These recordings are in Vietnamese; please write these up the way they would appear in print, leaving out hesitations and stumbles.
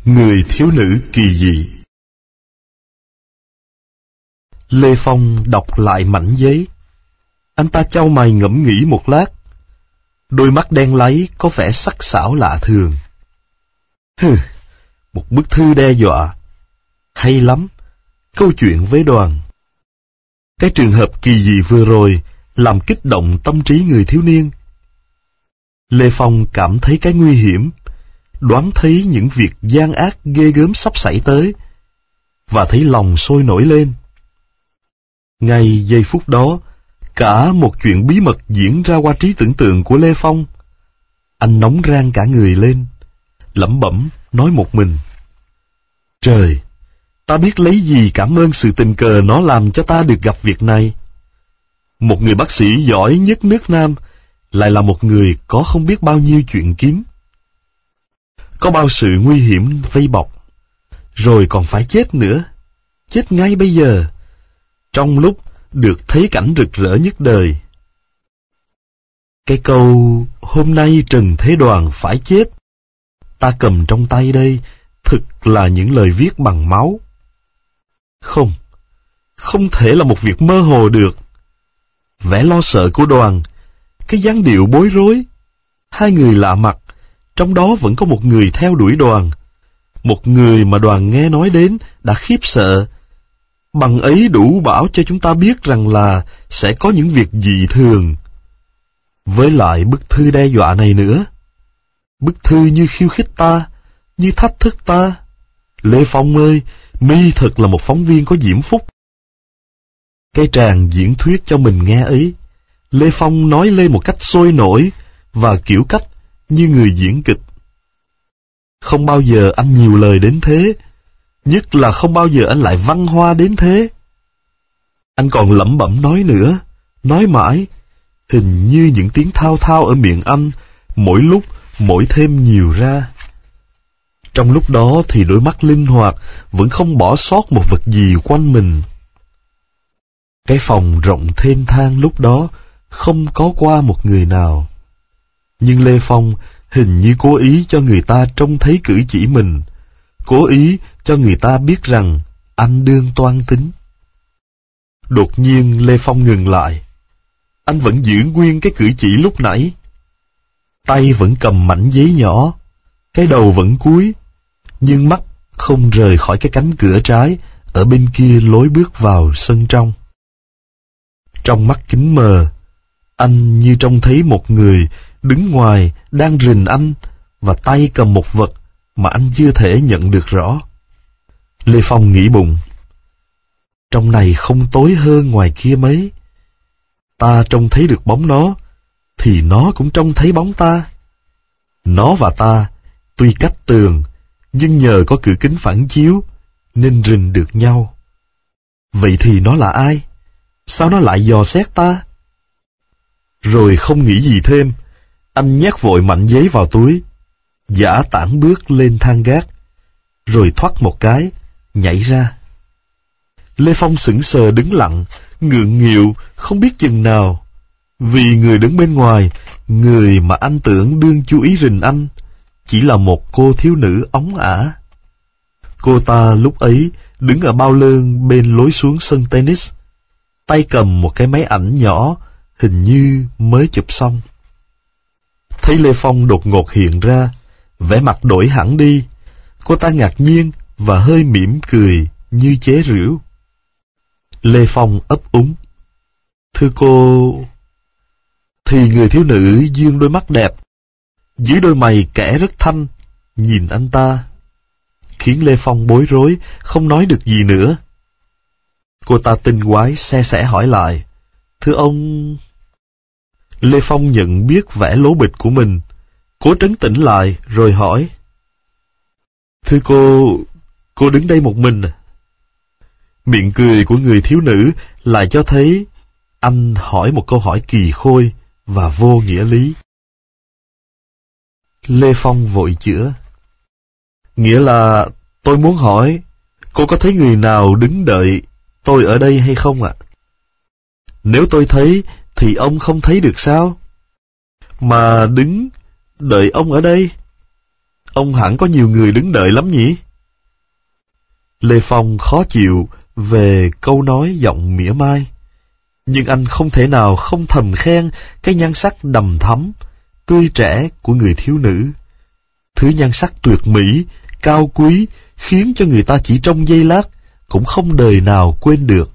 Người thiếu nữ kỳ dị. Lê Phong đọc lại mảnh giấy. Anh ta chau mày ngẫm nghĩ một lát. Đôi mắt đen láy có vẻ sắc sảo lạ thường. Một bức thư đe dọa. Hay lắm. Câu chuyện với Đoàn. Cái trường hợp kỳ dị vừa rồi làm kích động tâm trí người thiếu niên. Lê Phong cảm thấy cái nguy hiểm, đoán thấy những việc gian ác ghê gớm sắp xảy tới, và thấy lòng sôi nổi lên. Ngay giây phút đó, cả một chuyện bí mật diễn ra qua trí tưởng tượng của Lê Phong. Anh nóng ran cả người lên, lẩm bẩm nói một mình: Trời, ta biết lấy gì cảm ơn sự tình cờ nó làm cho ta được gặp việc này. Một người bác sĩ giỏi nhất nước Nam lại là một người có không biết bao nhiêu chuyện kín, có bao sự nguy hiểm vây bọc, rồi còn phải chết nữa, chết ngay bây giờ, trong lúc được thấy cảnh rực rỡ nhất đời. Cái câu hôm nay Trần Thế Đoàn phải chết ta cầm trong tay đây thực là những lời viết bằng máu. Không thể là một việc mơ hồ được. Vẻ lo sợ của Đoàn, cái dáng điệu bối rối, hai người lạ mặt, trong đó vẫn có một người theo đuổi Đoàn, một người mà Đoàn nghe nói đến đã khiếp sợ. Bằng ấy đủ bảo cho chúng ta biết rằng là sẽ có những việc dị thường. Với lại bức thư đe dọa này nữa. Bức thư như khiêu khích ta, như thách thức ta. Lê Phong ơi, mi thật là một phóng viên có diễm phúc. Cái tràng diễn thuyết cho mình nghe ấy, Lê Phong nói lên một cách sôi nổi và kiểu cách như người diễn kịch. Không bao giờ anh nhiều lời đến thế, nhất là không bao giờ anh lại văn hoa đến thế. Anh còn lẩm bẩm nói nữa, nói mãi, hình như những tiếng thao thao ở miệng anh mỗi lúc mỗi thêm nhiều ra. Trong lúc đó thì đôi mắt linh hoạt vẫn không bỏ sót một vật gì quanh mình. Cái phòng rộng thênh thang lúc đó không có qua một người nào. Nhưng Lê Phong hình như cố ý cho người ta trông thấy cử chỉ mình, cố ý cho người ta biết rằng anh đương toan tính. Đột nhiên Lê Phong ngừng lại. Anh vẫn giữ nguyên cái cử chỉ lúc nãy. Tay vẫn cầm mảnh giấy nhỏ, cái đầu vẫn cúi, nhưng mắt không rời khỏi cái cánh cửa trái ở bên kia lối bước vào sân trong. Trong mắt kính mờ, anh như trông thấy một người đứng ngoài đang rình anh và tay cầm một vật mà anh chưa thể nhận được rõ. Lê Phong nghĩ bụng, trong này không tối hơn ngoài kia mấy. Ta trông thấy được bóng nó, thì nó cũng trông thấy bóng ta. Nó và ta tuy cách tường, nhưng nhờ có cửa kính phản chiếu nên rình được nhau. Vậy thì nó là ai? Sao nó lại dò xét ta? Rồi không nghĩ gì thêm, anh nhét vội mảnh giấy vào túi, giã tản bước lên thang gác, rồi thoắt một cái, nhảy ra. Lê Phong sững sờ đứng lặng, ngượng nghịu, không biết chừng nào, vì người đứng bên ngoài, người mà anh tưởng đương chú ý rình anh, chỉ là một cô thiếu nữ óng ả. Cô ta lúc ấy đứng ở bao lơn bên lối xuống sân tennis, tay cầm một cái máy ảnh nhỏ, hình như mới chụp xong. Thấy Lê Phong đột ngột hiện ra, vẻ mặt đổi hẳn đi. Cô ta ngạc nhiên và hơi mỉm cười như chế giễu. Lê Phong ấp úng: Thưa cô... Thì người thiếu nữ dương đôi mắt đẹp, dưới đôi mày kẻ rất thanh, nhìn anh ta, khiến Lê Phong bối rối, không nói được gì nữa. Cô ta tinh quái se sẻ hỏi lại: Thưa ông... Lê Phong nhận biết vẻ lố bịch của mình, cố trấn tĩnh lại rồi hỏi: Thưa cô đứng đây một mình à? Miệng cười của người thiếu nữ lại cho thấy anh hỏi một câu hỏi kỳ khôi và vô nghĩa lý. Lê Phong vội chữa: Nghĩa là tôi muốn hỏi, cô có thấy người nào đứng đợi tôi ở đây hay không ạ? Nếu tôi thấy thì ông không thấy được sao? Mà đứng đợi ông ở đây? Ông hẳn có nhiều người đứng đợi lắm nhỉ? Lê Phong khó chịu về câu nói giọng mỉa mai, nhưng anh không thể nào không thầm khen cái nhan sắc đằm thắm, tươi trẻ của người thiếu nữ. Thứ nhan sắc tuyệt mỹ, cao quý, khiến cho người ta chỉ trong giây lát cũng không đời nào quên được.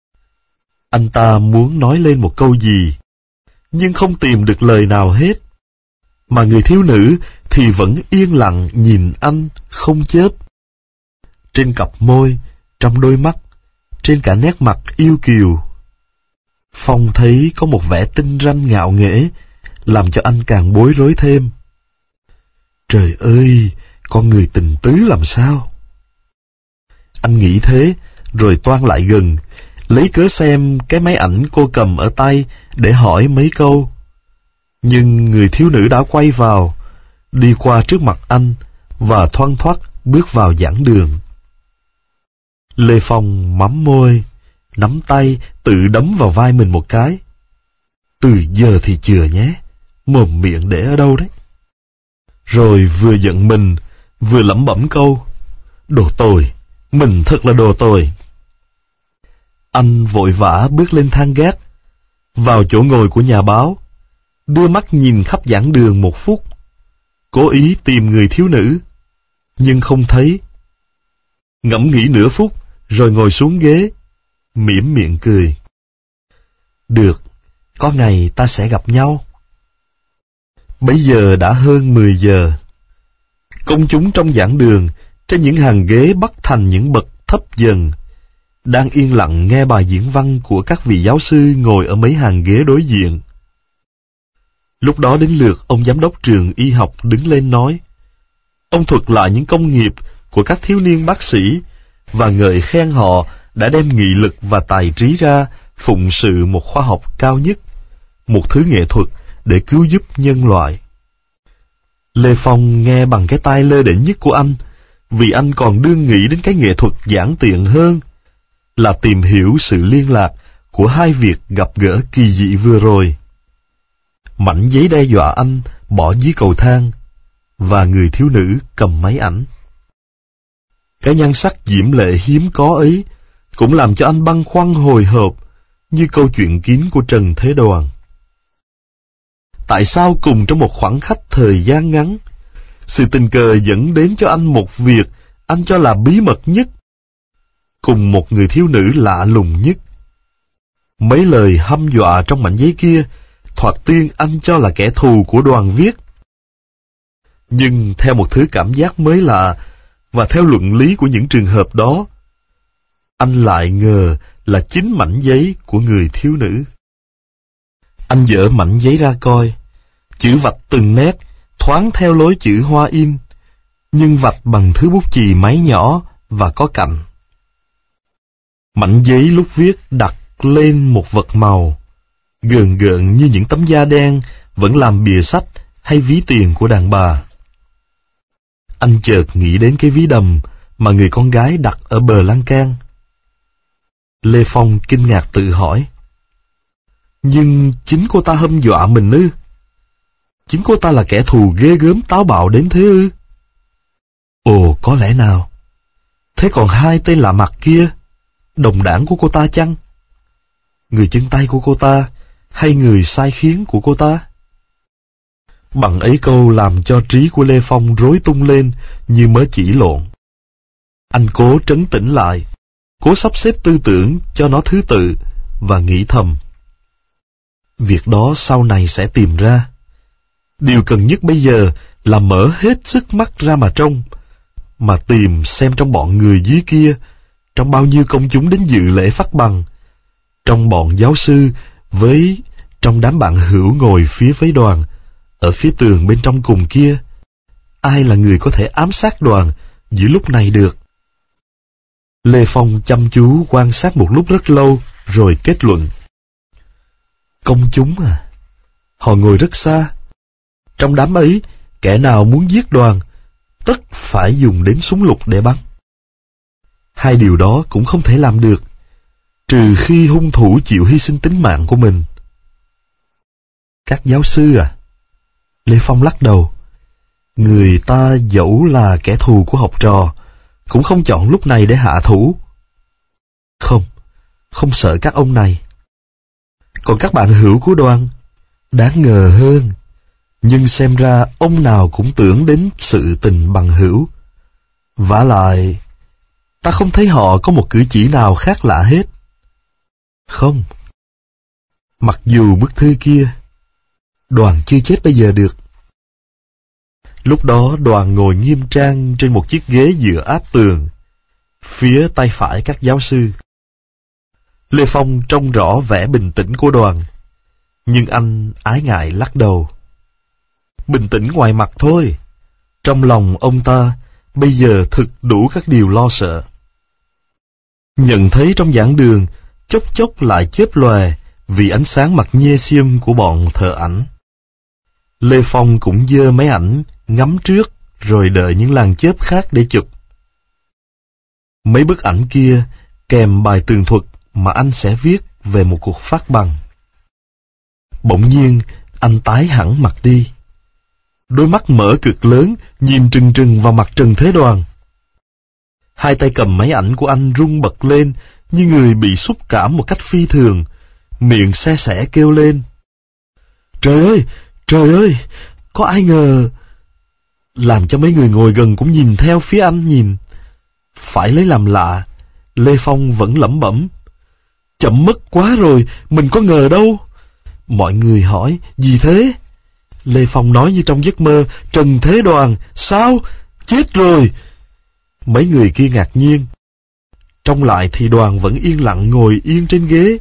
Anh ta muốn nói lên một câu gì, nhưng không tìm được lời nào hết. Mà người thiếu nữ thì vẫn yên lặng nhìn anh không chớp. Trên cặp môi, trong đôi mắt, trên cả nét mặt yêu kiều, Phong thấy có một vẻ tinh ranh ngạo nghễ, làm cho anh càng bối rối thêm. Trời ơi, con người tình tứ làm sao? Anh nghĩ thế, rồi toan lại gần, lấy cớ xem cái máy ảnh cô cầm ở tay để hỏi mấy câu. Nhưng người thiếu nữ đã quay vào, đi qua trước mặt anh và thoăn thoắt bước vào giảng đường. Lê Phong mắm môi, nắm tay tự đấm vào vai mình một cái. Từ giờ thì chừa nhé, mồm miệng để ở đâu đấy? Rồi vừa giận mình, vừa lẩm bẩm câu, đồ tồi, mình thật là đồ tồi. Anh vội vã bước lên thang gác, vào chỗ ngồi của nhà báo, đưa mắt nhìn khắp giảng đường một phút, cố ý tìm người thiếu nữ, nhưng không thấy. Ngẫm nghĩ nửa phút, rồi ngồi xuống ghế, mỉm miệng cười. Được, có ngày ta sẽ gặp nhau. Bấy giờ đã hơn 10 giờ. Công chúng trong giảng đường, trên những hàng ghế bắt thành những bậc thấp dần, đang yên lặng nghe bài diễn văn của các vị giáo sư ngồi ở mấy hàng ghế đối diện. Lúc đó đến lượt ông giám đốc trường y học đứng lên nói. Ông thuật lại những công nghiệp của các thiếu niên bác sĩ và ngợi khen họ đã đem nghị lực và tài trí ra phụng sự một khoa học cao nhất, một thứ nghệ thuật để cứu giúp nhân loại. Lê Phong nghe bằng cái tai lơ đễnh nhất của anh, vì anh còn đương nghĩ đến cái nghệ thuật giản tiện hơn, là tìm hiểu sự liên lạc của hai việc gặp gỡ kỳ dị vừa rồi. Mảnh giấy đe dọa anh bỏ dưới cầu thang, và người thiếu nữ cầm máy ảnh. Cái nhan sắc diễm lệ hiếm có ấy cũng làm cho anh băn khoăn hồi hộp như câu chuyện kín của Trần Thế Đoàn. Tại sao cùng trong một khoảng khắc thời gian ngắn, sự tình cờ dẫn đến cho anh một việc anh cho là bí mật nhất, cùng một người thiếu nữ lạ lùng nhất? Mấy lời hăm dọa trong mảnh giấy kia, thoạt tiên anh cho là kẻ thù của Đoàn viết. Nhưng theo một thứ cảm giác mới lạ, và theo luận lý của những trường hợp đó, anh lại ngờ là chính mảnh giấy của người thiếu nữ. Anh dở mảnh giấy ra coi, chữ vạch từng nét, thoáng theo lối chữ hoa in, nhưng vạch bằng thứ bút chì máy nhỏ và có cạnh. Mảnh giấy lúc viết đặt lên một vật màu, gờn gợn như những tấm da đen vẫn làm bìa sách hay ví tiền của đàn bà. Anh chợt nghĩ đến cái ví đầm mà người con gái đặt ở bờ lan can. Lê Phong kinh ngạc tự hỏi. Nhưng chính cô ta hâm dọa mình ư? Chính cô ta là kẻ thù ghê gớm táo bạo đến thế ư? Ồ, có lẽ nào. Thế còn hai tên lạ mặt kia, đồng đảng của cô ta chăng? Người chân tay của cô ta, hay người sai khiến của cô ta? Bằng ấy câu làm cho trí của Lê Phong rối tung lên như mớ chỉ lộn. Anh cố trấn tĩnh lại, cố sắp xếp tư tưởng cho nó thứ tự, và nghĩ thầm. Việc đó sau này sẽ tìm ra. Điều cần nhất bây giờ là mở hết sức mắt ra mà trông, mà tìm xem trong bọn người dưới kia, trong bao nhiêu công chúng đến dự lễ phát bằng, trong bọn giáo sư với trong đám bạn hữu ngồi phía với Đoàn, ở phía tường bên trong cùng kia, ai là người có thể ám sát Đoàn giữa lúc này được. Lê Phong chăm chú quan sát một lúc rất lâu, rồi kết luận. Công chúng à? Họ ngồi rất xa. Trong đám ấy, kẻ nào muốn giết Đoàn, tất phải dùng đến súng lục để bắn. Hai điều đó cũng không thể làm được, trừ khi hung thủ chịu hy sinh tính mạng của mình. Các giáo sư à? Lê Phong lắc đầu. Người ta dẫu là kẻ thù của học trò, cũng không chọn lúc này để hạ thủ. Không, không sợ các ông này. Còn các bạn hữu của Đoàn, đáng ngờ hơn. Nhưng xem ra ông nào cũng tưởng đến sự tình bằng hữu. Vả lại, ta không thấy họ có một cử chỉ nào khác lạ hết. Không. Mặc dù bức thư kia, Đoàn chưa chết bây giờ được. Lúc đó Đoàn ngồi nghiêm trang trên một chiếc ghế dựa áp tường, phía tay phải các giáo sư. Lê Phong trông rõ vẻ bình tĩnh của Đoàn, nhưng anh ái ngại lắc đầu. Bình tĩnh ngoài mặt thôi, trong lòng ông ta bây giờ thực đủ các điều lo sợ. Nhận thấy trong giảng đường chốc chốc lại chớp lòe vì ánh sáng magnesium của bọn thợ ảnh. Lê Phong cũng giơ máy ảnh ngắm trước rồi đợi những làn chớp khác để chụp. Mấy bức ảnh kia kèm bài tường thuật mà anh sẽ viết về một cuộc phát bằng. Bỗng nhiên anh tái hẳn mặt đi. Đôi mắt mở cực lớn nhìn trừng trừng vào mặt Trần Thế Đoàn. Hai tay cầm máy ảnh của anh rung bật lên như người bị xúc cảm một cách phi thường, miệng se sẻ kêu lên. Trời ơi, có ai ngờ. Làm cho mấy người ngồi gần cũng nhìn theo phía anh nhìn. Phải lấy làm lạ, Lê Phong vẫn lẩm bẩm. Chậm mất quá rồi, mình có ngờ đâu. Mọi người hỏi, gì thế? Lê Phong nói như trong giấc mơ, Trần Thế Đoàn, sao? Chết rồi! Mấy người kia ngạc nhiên. Trông lại thì Đoàn vẫn yên lặng ngồi yên trên ghế.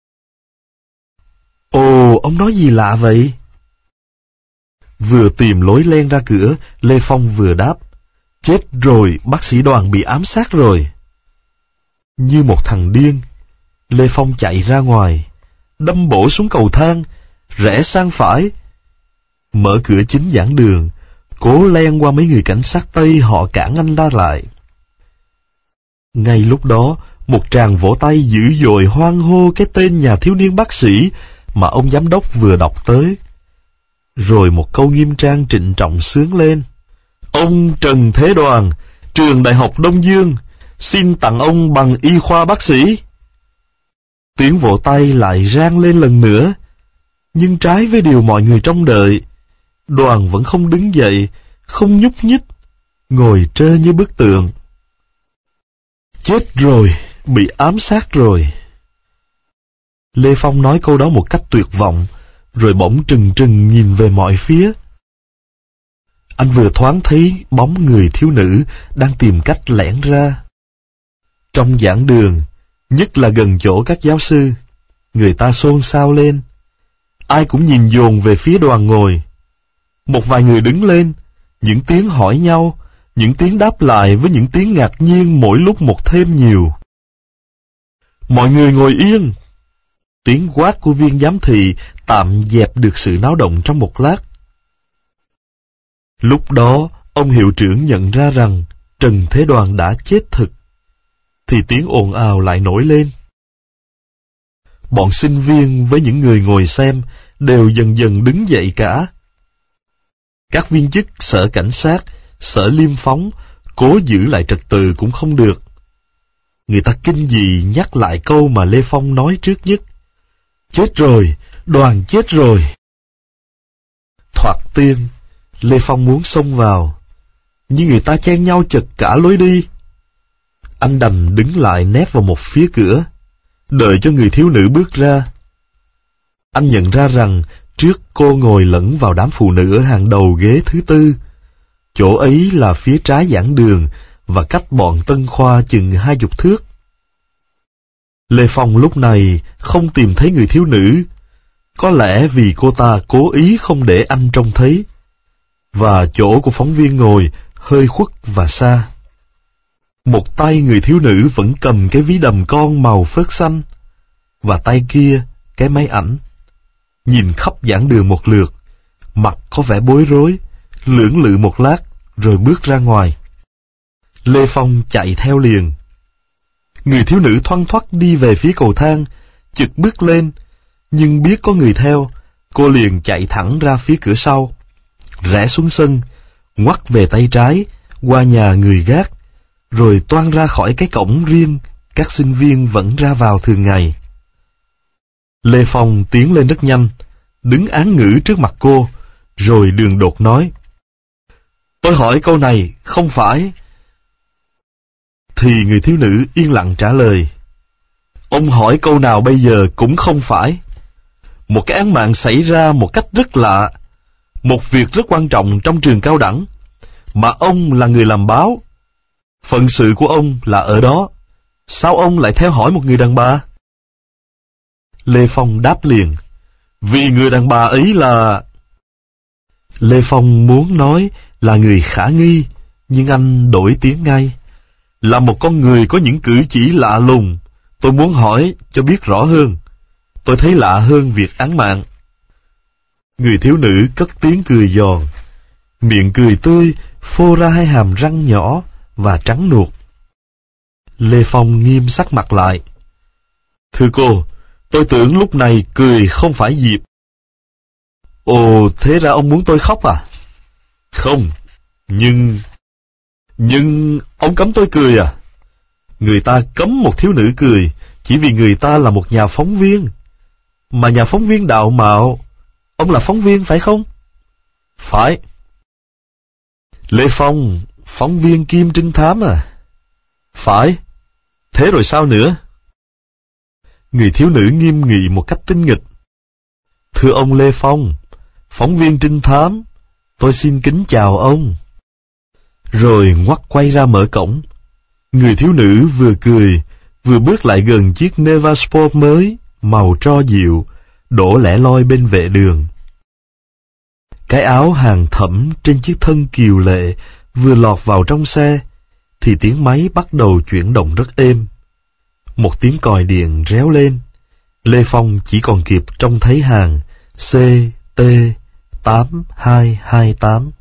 Ồ, ông nói gì lạ vậy? Vừa tìm lối len ra cửa, Lê Phong vừa đáp. Chết rồi, bác sĩ Đoàn bị ám sát rồi. Như một thằng điên, Lê Phong chạy ra ngoài, đâm bổ xuống cầu thang, rẽ sang phải. Mở cửa chính giảng đường, cố len qua mấy người cảnh sát Tây họ cản anh ta lại. Ngay lúc đó, một tràng vỗ tay dữ dội hoan hô cái tên nhà thiếu niên bác sĩ mà ông giám đốc vừa đọc tới. Rồi một câu nghiêm trang trịnh trọng xướng lên. Ông Trần Thế Đoàn, trường Đại học Đông Dương, xin tặng ông bằng y khoa bác sĩ. Tiếng vỗ tay lại rang lên lần nữa, nhưng trái với điều mọi người trông đợi, Đoàn vẫn không đứng dậy, không nhúc nhích, ngồi trơ như bức tượng. Chết rồi, bị ám sát rồi. Lê Phong nói câu đó một cách tuyệt vọng, rồi bỗng trừng trừng nhìn về mọi phía. Anh vừa thoáng thấy bóng người thiếu nữ đang tìm cách lẻn ra. Trong giảng đường, nhất là gần chỗ các giáo sư, người ta xôn xao lên. Ai cũng nhìn dồn về phía Đoàn ngồi. Một vài người đứng lên, những tiếng hỏi nhau, những tiếng đáp lại với những tiếng ngạc nhiên mỗi lúc một thêm nhiều. Mọi người ngồi yên. Tiếng quát của viên giám thị tạm dẹp được sự náo động trong một lát. Lúc đó, ông hiệu trưởng nhận ra rằng Trần Thế Đoàn đã chết thực, thì tiếng ồn ào lại nổi lên. Bọn sinh viên với những người ngồi xem đều dần dần đứng dậy cả. Các viên chức sở cảnh sát, sở liêm phóng cố giữ lại trật tự cũng không được. Người ta kinh dị nhắc lại câu mà Lê Phong nói trước nhất. Chết rồi, Đoàn chết rồi. Thoạt tiên, Lê Phong muốn xông vào, nhưng người ta chen nhau chật cả lối đi. Anh đành đứng lại nép vào một phía cửa, đợi cho người thiếu nữ bước ra. Anh nhận ra rằng trước cô ngồi lẫn vào đám phụ nữ ở hàng đầu ghế thứ tư. Chỗ ấy là phía trái giảng đường và cách bọn Tân Khoa chừng 20 thước. Lê Phong lúc này không tìm thấy người thiếu nữ, có lẽ vì cô ta cố ý không để anh trông thấy, và chỗ của phóng viên ngồi hơi khuất và xa. Một tay người thiếu nữ vẫn cầm cái ví đầm con màu phớt xanh, và tay kia cái máy ảnh. Nhìn khắp giảng đường một lượt, mặt có vẻ bối rối, lưỡng lự một lát rồi bước ra ngoài. Lê Phong chạy theo liền. Người thiếu nữ thoăn thoắt đi về phía cầu thang, chực bước lên, nhưng biết có người theo, cô liền chạy thẳng ra phía cửa sau, rẽ xuống sân, ngoắt về tay trái, qua nhà người gác, rồi toan ra khỏi cái cổng riêng các sinh viên vẫn ra vào thường ngày. Lê Phong tiến lên rất nhanh, đứng án ngữ trước mặt cô, rồi đường đột nói: "Tôi hỏi câu này, không phải..." Thì người thiếu nữ yên lặng trả lời: "Ông hỏi câu nào bây giờ cũng không phải. Một cái án mạng xảy ra một cách rất lạ, một việc rất quan trọng trong trường cao đẳng, mà ông là người làm báo. Phận sự của ông là ở đó. Sao ông lại theo hỏi một người đàn bà?" Lê Phong đáp liền: "Vì người đàn bà ấy là..." Lê Phong muốn nói là người khả nghi, nhưng anh đổi tiếng ngay: "Là một con người có những cử chỉ lạ lùng. Tôi muốn hỏi cho biết rõ hơn. Tôi thấy lạ hơn việc án mạng." Người thiếu nữ cất tiếng cười giòn, miệng cười tươi, phô ra hai hàm răng nhỏ và trắng nuột. Lê Phong nghiêm sắc mặt lại: "Thưa cô, tôi tưởng lúc này cười không phải dịp." "Ồ, thế ra ông muốn tôi khóc à?" "Không, nhưng ông cấm tôi cười à?" Người ta cấm một thiếu nữ cười chỉ vì người ta là một nhà phóng viên. Mà nhà phóng viên đạo mạo. Ông là phóng viên phải không?" "Phải." "Lê Phong, phóng viên kiêm trinh thám à?" "Phải." "Thế rồi sao nữa?" Người thiếu nữ nghiêm nghị một cách tinh nghịch: "Thưa ông Lê Phong, phóng viên trinh thám, tôi xin kính chào ông." Rồi ngoắt quay ra mở cổng. Người thiếu nữ vừa cười, vừa bước lại gần chiếc Neva Sport mới, màu tro dịu, đổ lẻ loi bên vệ đường. Cái áo hàng thẫm trên chiếc thân kiều lệ vừa lọt vào trong xe, thì tiếng máy bắt đầu chuyển động rất êm. Một tiếng còi điện réo lên. Lê Phong chỉ còn kịp trông thấy hàng CT8228.